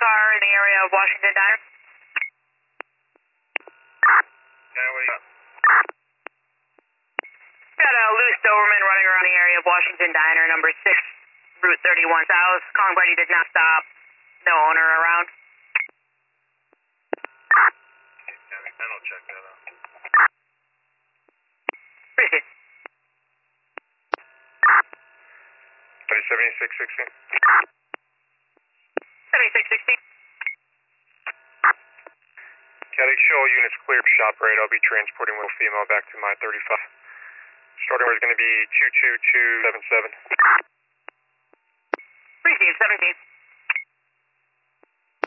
car in the area of Washington Diner. Yeah, what do you got? Got a loose Doberman running around the area of Washington Diner, number 6, Route 31 South. Calling party did not stop. No owner around. Okay, County 10 will check that out. Appreciate it. 7616. 7616. Caddy, show all units clear. Shop rate. I'll be transporting one female back to my 35. Starting order is going to be 22277. Appreciate it. 17.